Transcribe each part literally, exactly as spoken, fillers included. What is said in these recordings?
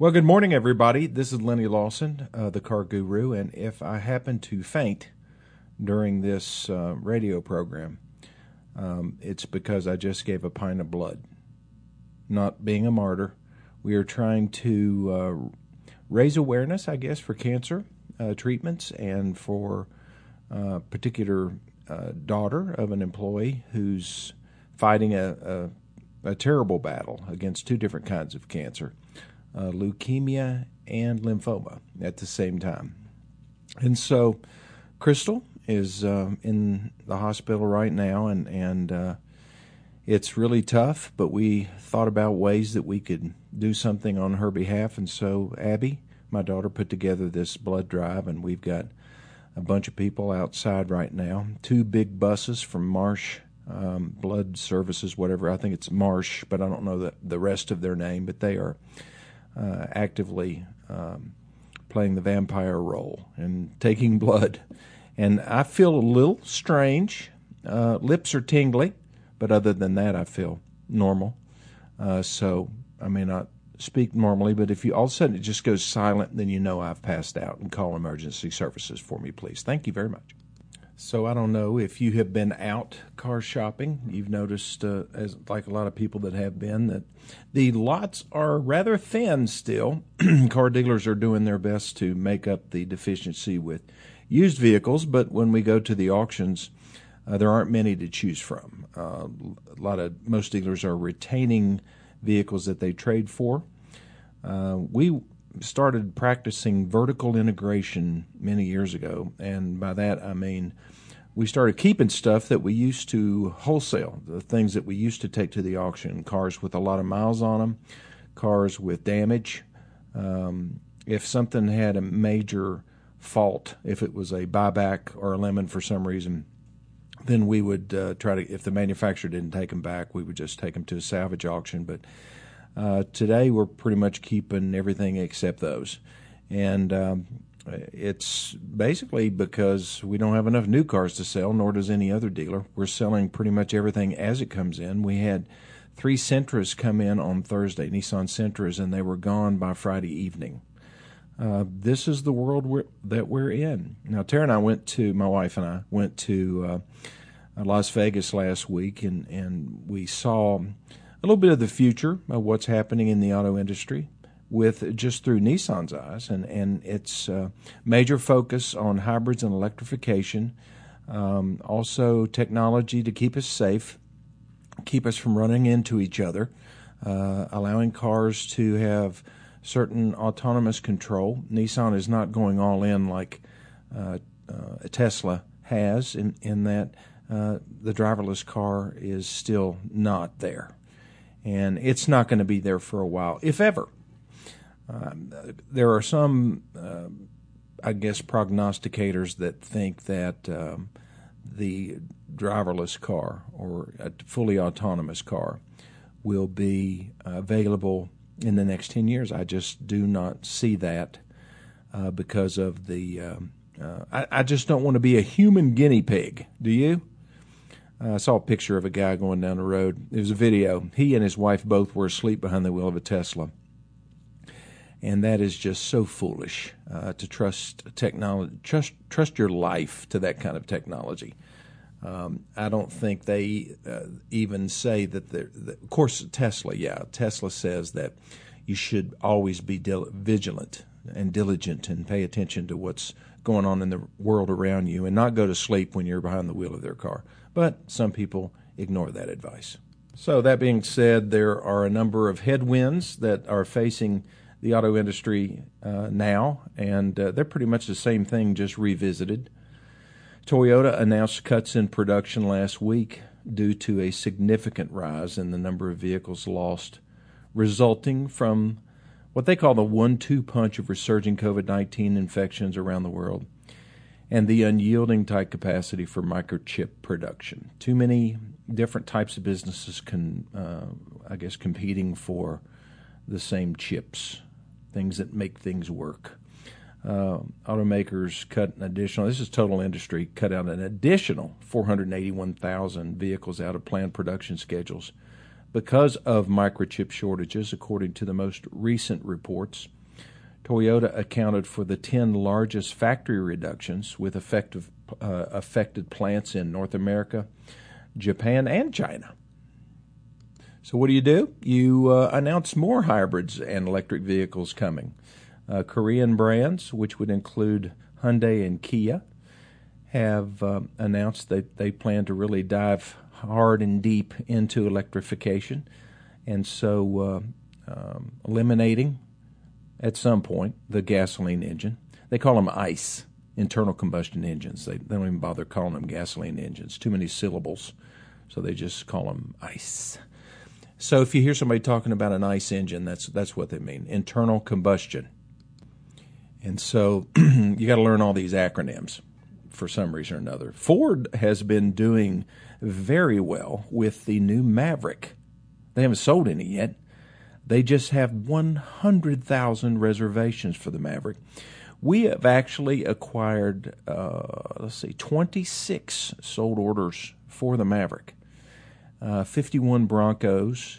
Well, good morning, everybody. This is Lenny Lawson, uh, the car guru, and if I happen to faint during this uh, radio program, um, it's because I just gave a pint of blood. Not being a martyr, we are trying to uh, raise awareness, I guess, for cancer uh, treatments and for a particular uh, daughter of an employee who's fighting a, a, a terrible battle against two different kinds of cancer. Uh, leukemia and lymphoma at the same time. And so Crystal is uh, in the hospital right now, and, and uh, it's really tough, but we thought about ways that we could do something on her behalf. And so Abby, my daughter, put together this blood drive, and we've got a bunch of people outside right now. Two big buses from Marsh um, Blood Services, whatever. I think it's Marsh, but I don't know the, the rest of their name, but they are Uh, actively um, playing the vampire role and taking blood. And I feel a little strange. Uh, lips are tingly, but other than that, I feel normal. Uh, so I may not speak normally, but if you all of a sudden it just goes silent, then you know I've passed out, and call emergency services for me, please. Thank you very much. So I don't know if you have been out car shopping. You've noticed, uh, as like a lot of people that have been, that the lots are rather thin still. Car dealers are doing their best to make up the deficiency with used vehicles, but when we go to the auctions, uh, there aren't many to choose from. Uh, a lot of most dealers are retaining vehicles that they trade for. Uh, we started practicing vertical integration many years ago, and by that I mean we started keeping stuff that we used to wholesale, the things that we used to take to the auction, cars with a lot of miles on them, cars with damage. Um, if something had a major fault, if it was a buyback or a lemon for some reason, then we would uh, try to, if the manufacturer didn't take them back, we would just take them to a salvage auction. But Uh, today, we're pretty much keeping everything except those. And um, it's basically because we don't have enough new cars to sell, nor does any other dealer. We're selling pretty much everything as it comes in. We had three Sentras come in on Thursday, Nissan Sentras, and they were gone by Friday evening. Uh, this is the world we're, that we're in. Now, Tara and I went to, my wife and I went to uh, Las Vegas last week, and, and we saw a little bit of the future of what's happening in the auto industry with just through Nissan's eyes, and, and its uh, major focus on hybrids and electrification, um, also technology to keep us safe, keep us from running into each other, uh, allowing cars to have certain autonomous control. Nissan is not going all in like uh, uh, Tesla has in, in that uh, the driverless car is still not there. And it's not going to be there for a while, if ever. Um, there are some, uh, I guess, prognosticators that think that um, the driverless car or a fully autonomous car will be uh, available in the next ten years. I just do not see that uh, because of the, um, uh, I, I just don't want to be a human guinea pig. Do you? Uh, I saw a picture of a guy going down the road. It was a video. He and his wife both were asleep behind the wheel of a Tesla. And that is just so foolish uh, to trust technology, trust trust your life to that kind of technology. Um, I don't think they uh, even say that they're, that, of course, Tesla, yeah, Tesla says that you should always be dil- vigilant and diligent and pay attention to what's going on in the world around you and not go to sleep when you're behind the wheel of their car. But some people ignore that advice. So that being said, there are a number of headwinds that are facing the auto industry uh, now, and uh, they're pretty much the same thing, just revisited. Toyota announced cuts in production last week due to a significant rise in the number of vehicles lost, resulting from what they call the one two punch of resurging COVID nineteen infections around the world and the unyielding tight capacity for microchip production. Too many different types of businesses can, uh, I guess, competing for the same chips, things that make things work. Uh, automakers cut an additional, this is total industry, cut out an additional four hundred eighty-one thousand vehicles out of planned production schedules because of microchip shortages, according to the most recent reports. Toyota accounted for the ten largest factory reductions with effective, uh, affected plants in North America, Japan, and China. So what do you do? You uh, announce more hybrids and electric vehicles coming. Uh, Korean brands, which would include Hyundai and Kia, have uh, announced that they plan to really dive hard and deep into electrification, and so uh, um, eliminating, at some point, the gasoline engine. They call them ICE, internal combustion engines. They, they don't even bother calling them gasoline engines. Too many syllables, so they just call them ICE. So if you hear somebody talking about an ICE engine, that's that's what they mean, internal combustion. And so you got to learn all these acronyms for some reason or another. Ford has been doing very well with the new Maverick. They haven't sold any yet. They just have one hundred thousand reservations for the Maverick. We have actually acquired, uh, let's see, twenty-six sold orders for the Maverick. Uh, fifty-one Broncos,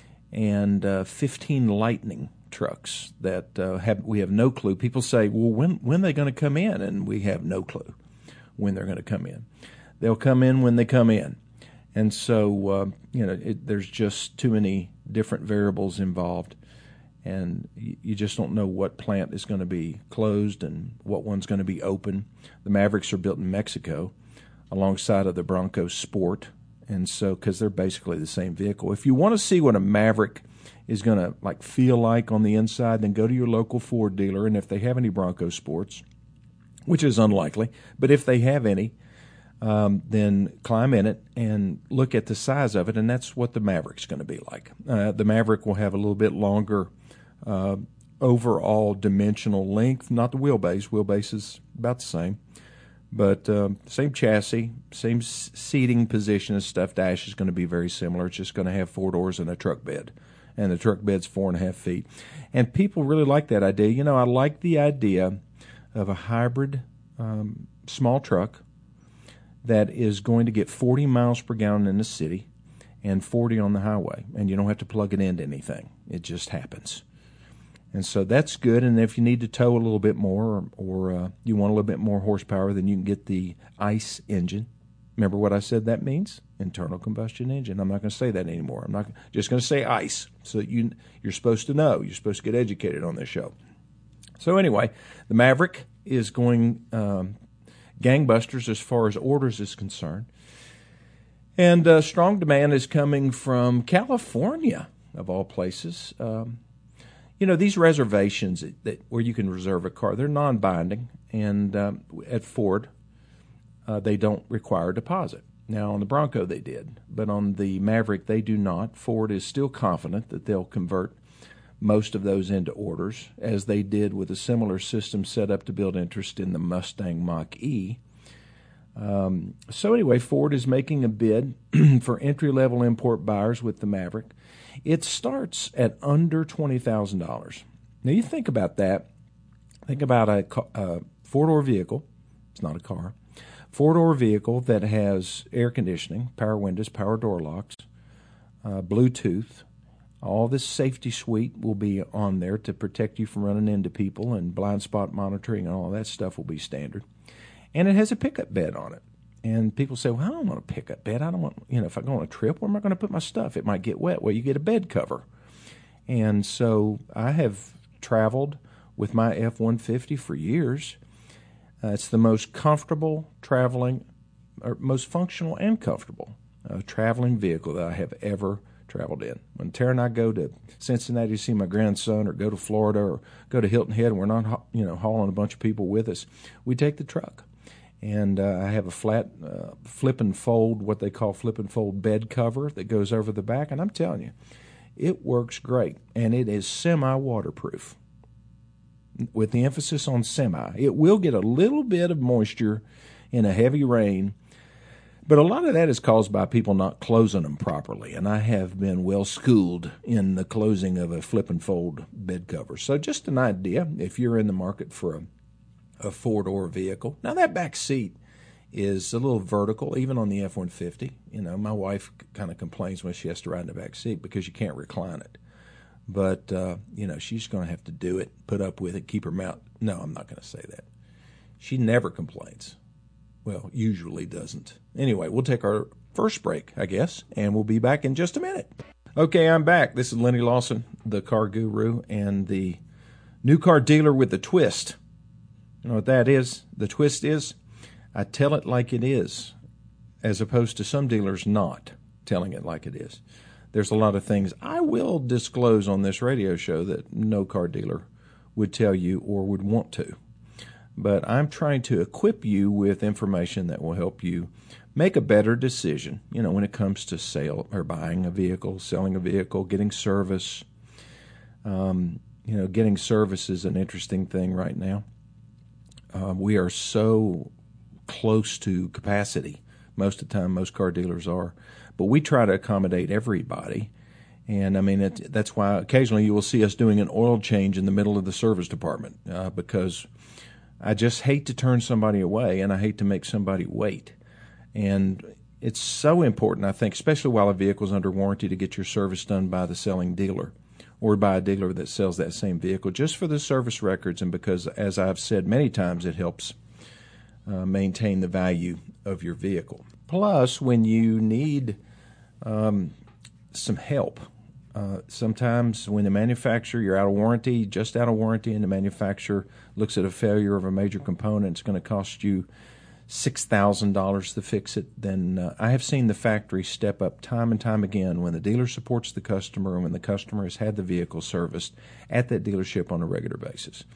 and uh, fifteen Lightning trucks that uh, have we have no clue. People say, well, when when are they going to come in? And we have no clue when they're going to come in. They'll come in when they come in. And so, uh, you know, it, there's just too many different variables involved, and you, you just don't know what plant is going to be closed and what one's going to be open. The Mavericks are built in Mexico alongside of the Bronco Sport. And so, because they're basically the same vehicle. If you want to see what a Maverick is going to like feel like on the inside, then go to your local Ford dealer, and if they have any Bronco Sports, which is unlikely, but if they have any, um, then climb in it and look at the size of it, and that's what the Maverick's going to be like. Uh, the Maverick will have a little bit longer uh, overall dimensional length, not the wheelbase. Wheelbase is about the same. But um, same chassis, same s- seating position and stuff. Dash is going to be very similar. It's just going to have four doors and a truck bed. And the truck bed's four and a half feet. And people really like that idea. You know, I like the idea of a hybrid um, small truck that is going to get forty miles per gallon in the city and forty on the highway. And you don't have to plug it into anything. It just happens. And so that's good. And if you need to tow a little bit more, or, or uh, you want a little bit more horsepower, then you can get the ICE engine. Remember what I said that means? Internal combustion engine. I'm not going to say that anymore. I'm not just going to say ICE. So you, you're supposed to know. You're supposed to get educated on this show. So anyway, the Maverick is going um, gangbusters as far as orders is concerned. And uh, strong demand is coming from California, of all places. Um, You know, these reservations that, that where you can reserve a car, they're non-binding, and um, at Ford, uh, they don't require a deposit. Now, on the Bronco, they did, but on the Maverick, they do not. Ford is still confident that they'll convert most of those into orders, as they did with a similar system set up to build interest in the Mustang Mach-E. Um, so anyway, Ford is making a bid for entry-level import buyers with the Maverick. It starts at under twenty thousand dollars. Now, you think about that. Think about a, a four-door vehicle. It's not a car. Four-door vehicle that has air conditioning, power windows, power door locks, uh, Bluetooth. All this safety suite will be on there to protect you from running into people, and blind spot monitoring and all that stuff will be standard. And it has a pickup bed on it. And people say, well, I don't want a pickup bed. I don't want, you know, if I go on a trip, where am I going to put my stuff? It might get wet. Well, you get a bed cover. And so I have traveled with my F one fifty for years. Uh, it's the most comfortable traveling, or most functional and comfortable uh, traveling vehicle that I have ever traveled in. When Tara and I go to Cincinnati to see my grandson, or go to Florida, or go to Hilton Head, and we're not, you know, hauling a bunch of people with us, we take the truck. And uh, I have a flat uh, flip and fold, what they call flip and fold bed cover that goes over the back. And I'm telling you, it works great. And it is semi-waterproof, with the emphasis on semi. It will get a little bit of moisture in a heavy rain, but a lot of that is caused by people not closing them properly. And I have been well schooled in the closing of a flip and fold bed cover. So just an idea, if you're in the market for a a four-door vehicle. Now, that back seat is a little vertical, even on the F one fifty. You know, my wife kind of complains when she has to ride in the back seat because you can't recline it. But, uh, you know, she's going to have to do it, put up with it, keep her mouth. No, I'm not going to say that. She never complains. Well, usually doesn't. Anyway, we'll take our first break, I guess, and we'll be back in just a minute. Okay, I'm back. This is Lenny Lawson, the car guru, and the new car dealer with the twist. You know what that is? The twist is I tell it like it is, as opposed to some dealers not telling it like it is. There's a lot of things I will disclose on this radio show that no car dealer would tell you or would want to. But I'm trying to equip you with information that will help you make a better decision, you know, when it comes to sale or buying a vehicle, selling a vehicle, getting service. Um, you know, getting service is an interesting thing right now. Um, we are so close to capacity. Most of the time, most car dealers are. But we try to accommodate everybody. And, I mean, it, that's why occasionally you will see us doing an oil change in the middle of the service department uh, because I just hate to turn somebody away, and I hate to make somebody wait. And it's so important, I think, especially while a vehicle is under warranty, to get your service done by the selling dealer or by a dealer that sells that same vehicle, just for the service records and because, as I've said many times, it helps uh, maintain the value of your vehicle. Plus, when you need um, some help, uh, sometimes when the manufacturer, you're out of warranty, just out of warranty, and the manufacturer looks at a failure of a major component, it's going to cost you six thousand dollars to fix it, then uh, I have seen the factory step up time and time again when the dealer supports the customer and when the customer has had the vehicle serviced at that dealership on a regular basis.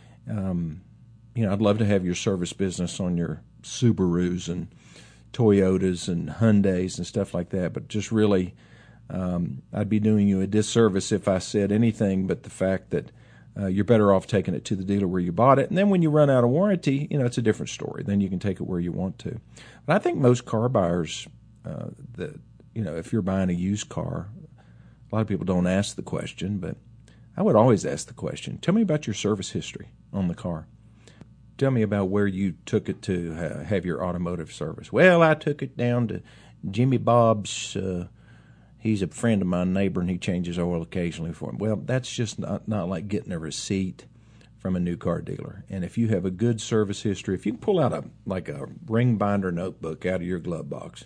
Um, you know, I'd love to have your service business on your Subarus and Toyotas and Hyundais and stuff like that, but just really um, I'd be doing you a disservice if I said anything but the fact that Uh, you're better off taking it to the dealer where you bought it. And then when you run out of warranty, you know, it's a different story. Then you can take it where you want to. But I think most car buyers, uh, that, you know, if you're buying a used car, a lot of people don't ask the question, but I would always ask the question. Tell me about your service history on the car. Tell me about where you took it to uh, have your automotive service. Well, I took it down to Jimmy Bob's. Uh, He's a friend of my neighbor, and he changes oil occasionally for him. Well, that's just not, not like getting a receipt from a new car dealer. And if you have a good service history, if you pull out a like a ring binder notebook out of your glove box,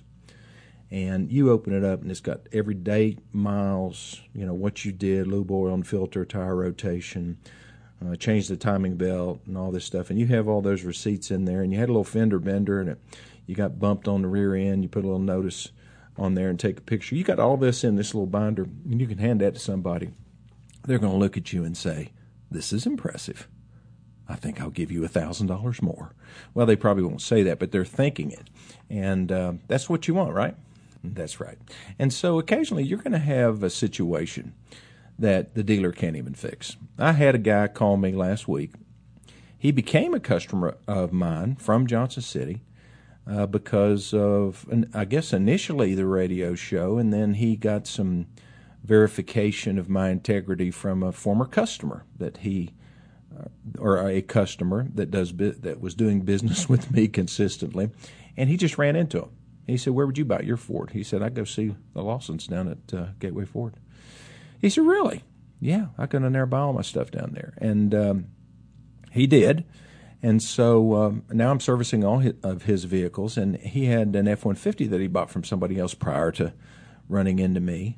and you open it up, and it's got every date, miles, you know, what you did, lube oil and filter, tire rotation, uh, change the timing belt, and all this stuff, and you have all those receipts in there, and you had a little fender bender, and it, you got bumped on the rear end, you put a little notice on there and take a picture. You got all this in this little binder, and you can hand that to somebody. They're going to look at you and say, this is impressive. I think I'll give you one thousand dollars more. Well, they probably won't say that, but they're thinking it. And uh, that's what you want, right? That's right. And so occasionally you're going to have a situation that the dealer can't even fix. I had a guy call me last week. He became a customer of mine from Johnson City. Uh, because of, I guess, initially the radio show, and then he got some verification of my integrity from a former customer that he, uh, or a customer that does that was doing business with me consistently, and he just ran into him. He said, "Where would you buy your Ford?" He said, "I go see the Lawsons down at uh, Gateway Ford." He said, "Really?" "Yeah, I could never buy all my stuff down there," and um, he did. And so um, now I'm servicing all his, of his vehicles, and he had an F one fifty that he bought from somebody else prior to running into me.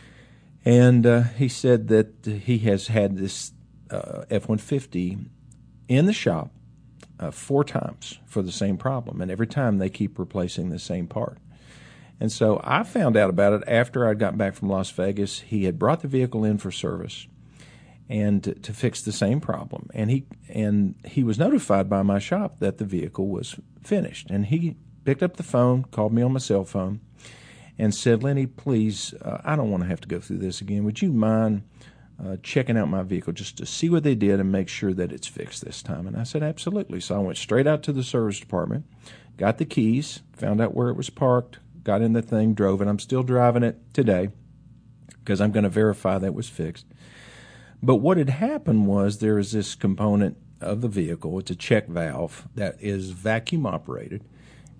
And uh, he said that he has had this uh, F one fifty in the shop uh, four times for the same problem, and every time they keep replacing the same part. And so I found out about it after I got back from Las Vegas. He had brought the vehicle in for service and to, to fix the same problem. And he and he was notified by my shop that the vehicle was finished. And he picked up the phone, called me on my cell phone, and said, "Lenny, please, uh, I don't want to have to go through this again. Would you mind uh, checking out my vehicle just to see what they did and make sure that it's fixed this time?" And I said, "Absolutely." So I went straight out to the service department, got the keys, found out where it was parked, got in the thing, drove it. I'm still driving it today because I'm going to verify that it was fixed. But what had happened was there is this component of the vehicle. It's a check valve that is vacuum operated,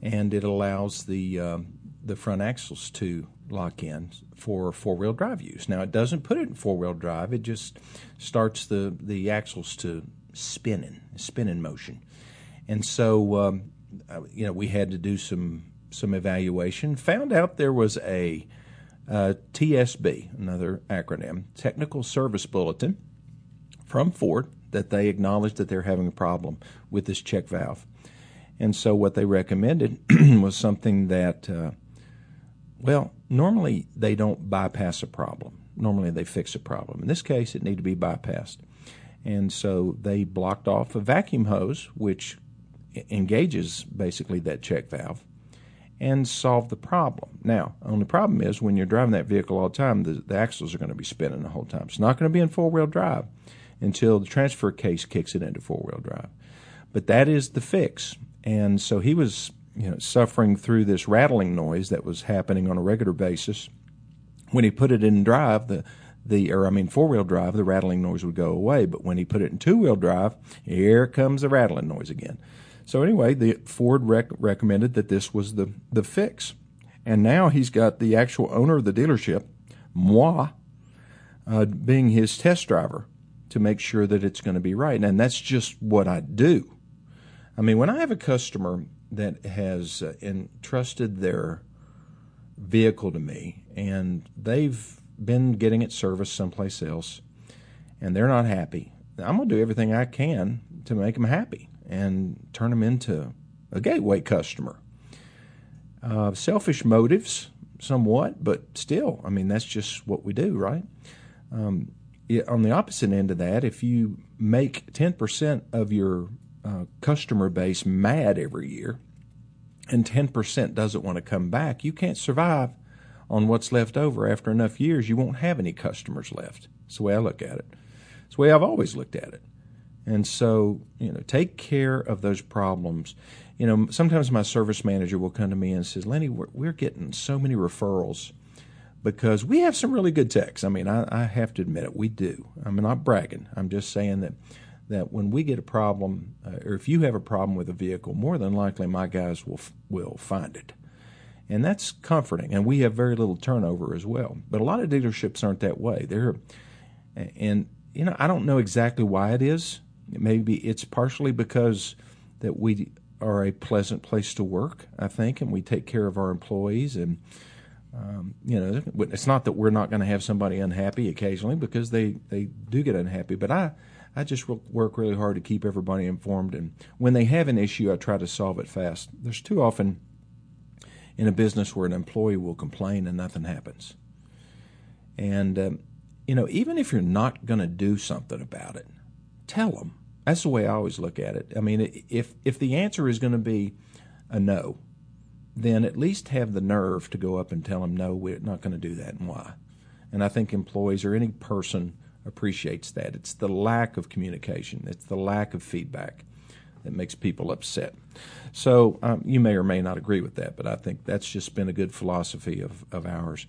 and it allows the um, the front axles to lock in for four-wheel drive use. Now, it doesn't put it in four-wheel drive. It just starts the, the axles to spinning, spinning motion. And so, um, you know, we had to do some some evaluation. Found out there was a uh, T S B, another acronym, Technical Service Bulletin from Ford, that they acknowledged that they're having a problem with this check valve. And so what they recommended was something that, uh, well, normally they don't bypass a problem. Normally they fix a problem. In this case, it needed to be bypassed. And so they blocked off a vacuum hose, which engages basically that check valve, and solved the problem. Now, the only problem is when you're driving that vehicle all the time, the, the axles are going to be spinning the whole time. It's not going to be in four-wheel drive until the transfer case kicks it into four-wheel drive. But that is the fix. And so he was, you know, suffering through this rattling noise that was happening on a regular basis. When he put it in drive, the the or I mean four-wheel drive, the rattling noise would go away. But when he put it in two-wheel drive, here comes the rattling noise again. So anyway, the Ford rec- recommended that this was the the fix. And now he's got the actual owner of the dealership, moi, uh, being his test driver to make sure that it's going to be right. And that's just what I do. I mean, when I have a customer that has uh, entrusted their vehicle to me and they've been getting it serviced someplace else and they're not happy, I'm going to do everything I can to make them happy and turn them into a gateway customer. Uh, selfish motives, somewhat, but still, I mean, that's just what we do, right? Um, it, on the opposite end of that, if you make ten percent of your uh, customer base mad every year and ten percent doesn't want to come back, you can't survive on what's left over. After enough years, you won't have any customers left. That's the way I look at it. It's the way I've always looked at it. And so, you know, take care of those problems. You know, sometimes my service manager will come to me and says, Lenny, we're, we're getting so many referrals because we have some really good techs. I mean, I, I have to admit it, we do. I'm not bragging. I'm just saying that that when we get a problem, uh, or if you have a problem with a vehicle, more than likely my guys will will find it. And that's comforting. And we have very little turnover as well. But a lot of dealerships aren't that way. They're, and, you know, I don't know exactly why it is. Maybe it's partially because that we are a pleasant place to work, I think, and we take care of our employees. And, um, you know, it's not that we're not going to have somebody unhappy occasionally, because they, they do get unhappy. But I, I just work really hard to keep everybody informed. And when they have an issue, I try to solve it fast. There's too often in a business where an employee will complain and nothing happens. And, um, you know, even if you're not going to do something about it, tell them. That's the way I always look at it. I mean, if if the answer is going to be a no, then at least have the nerve to go up and tell them, no, we're not going to do that, and why. And I think employees or any person appreciates that. It's the lack of communication. It's the lack of feedback that makes people upset. So um, you may or may not agree with that, but I think that's just been a good philosophy of, of ours.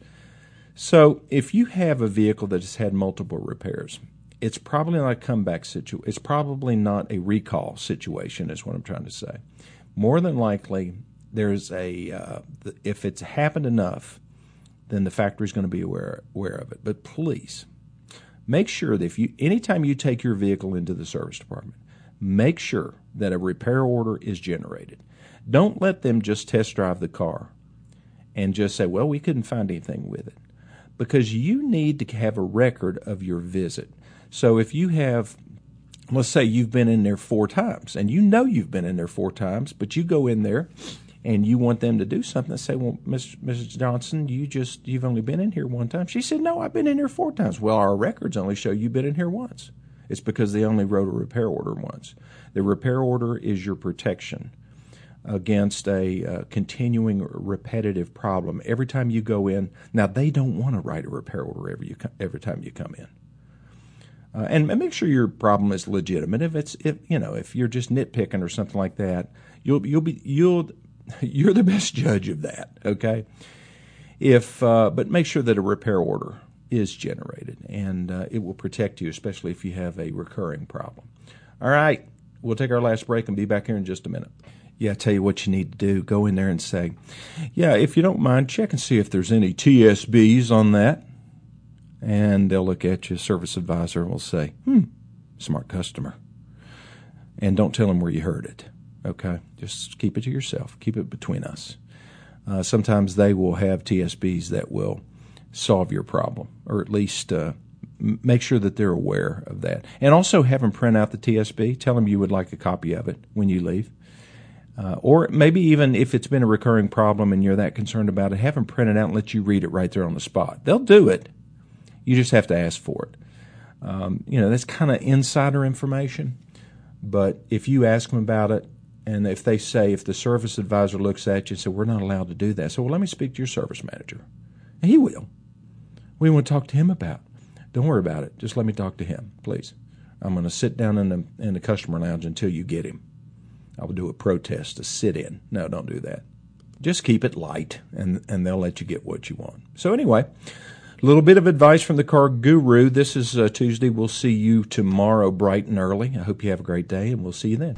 So if you have a vehicle that has had multiple repairs, it's probably not a comeback situation. It's probably not a recall situation, is what I'm trying to say. More than likely, there's a uh, if it's happened enough, then the factory's going to be aware aware of it. But please make sure that if you anytime you take your vehicle into the service department, make sure that a repair order is generated. Don't let them just test drive the car and just say, well, we couldn't find anything with it, because you need to have a record of your visit. So if you have, let's say you've been in there four times, and you know you've been in there four times, but you go in there and you want them to do something, say, well, Miss Missus Johnson, you just, you've only been in here one time. She said, no, I've been in here four times. Well, our records only show you've been in here once. It's because they only wrote a repair order once. The repair order is your protection against a uh, continuing repetitive problem. Every time you go in, now they don't want to write a repair order every, you, every time you come in. Uh, and, and make sure your problem is legitimate. If it's, if you know, if you're just nitpicking or something like that, you'll you'll be you'll you're the best judge of that. Okay. If uh, but make sure that a repair order is generated, and uh, it will protect you, especially if you have a recurring problem. All right, we'll take our last break and be back here in just a minute. Yeah, I tell you what you need to do. Go in there and say, yeah, if you don't mind, check and see if there's any T S Bs on that. And they'll look at you, service advisor will say, hmm, smart customer. And don't tell them where you heard it, okay? Just keep it to yourself. Keep it between us. Uh, sometimes they will have T S Bs that will solve your problem, or at least uh, make sure that they're aware of that. And also have them print out the T S B. Tell them you would like a copy of it when you leave. Uh, or maybe even if it's been a recurring problem and you're that concerned about it, have them print it out and let you read it right there on the spot. They'll do it. You just have to ask for it. Um, you know, that's kind of insider information. But if you ask them about it, and if they say, if the service advisor looks at you and says, we're not allowed to do that, so well, let me speak to your service manager. And he will. We want to talk to him about it. Don't worry about it. Just let me talk to him, please. I'm going to sit down in the in the customer lounge until you get him. I will do a protest to sit in. No, don't do that. Just keep it light, and, and they'll let you get what you want. So anyway, a little bit of advice from the Car Guru. This is uh, Tuesday. We'll see you tomorrow bright and early. I hope you have a great day, and we'll see you then.